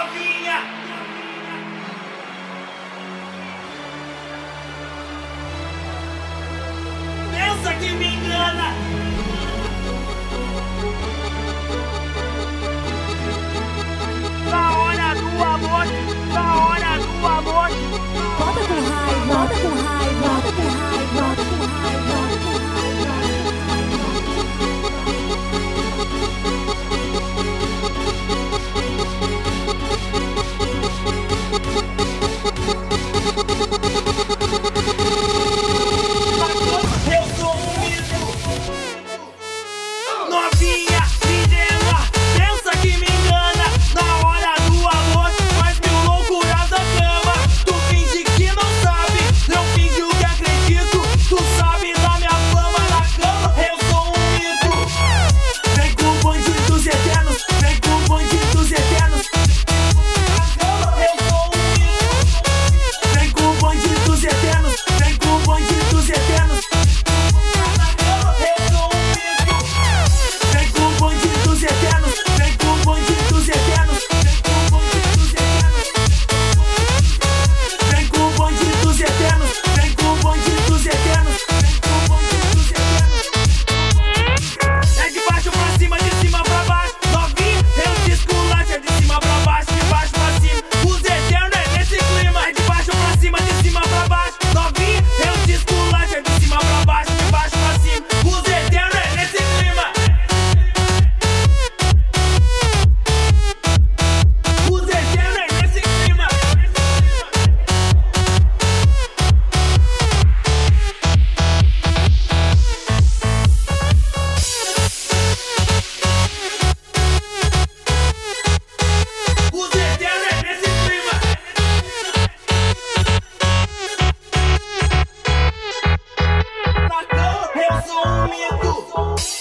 novinha. Pensa que me engana. Na hora do amor, na hora do amor. Bota com raiva, bota com raiva, bota com raiva, bota com raiva, bota com Eu sou um mito. Novinha, ingênua, pensa que me engana. Na hora do amor, faz mil loucuras da cama. Tu finge que não sabe, não finge o que acredito. Tu sabe da minha fama na cama. Eu sou um mito. Vem com bandidos eternos, vem com bandidos eternos. Na cama, eu sou um mito. Vem com bandidos eternos, vem com bandidos eternos. Na cama, eu sou um mito. Vem com bandidos eternos, vem com bandidos eternos. Vem com bandidos eternos, vem com bandidos eternos. É de baixo pra cima, de cima pra baixo. Novinho, eu te esculacho. É de cima pra baixo, de baixo pra cima. Os eternos é nesse clima. É de baixo pra cima, de cima pra baixo. Novinho, eu te esculacho. É de cima pra baixo, de baixo pra cima. Os eternos é nesse clima. Os eternos é nesse clima. Os eternos é nesse clima. Na cama, eu sou um mito.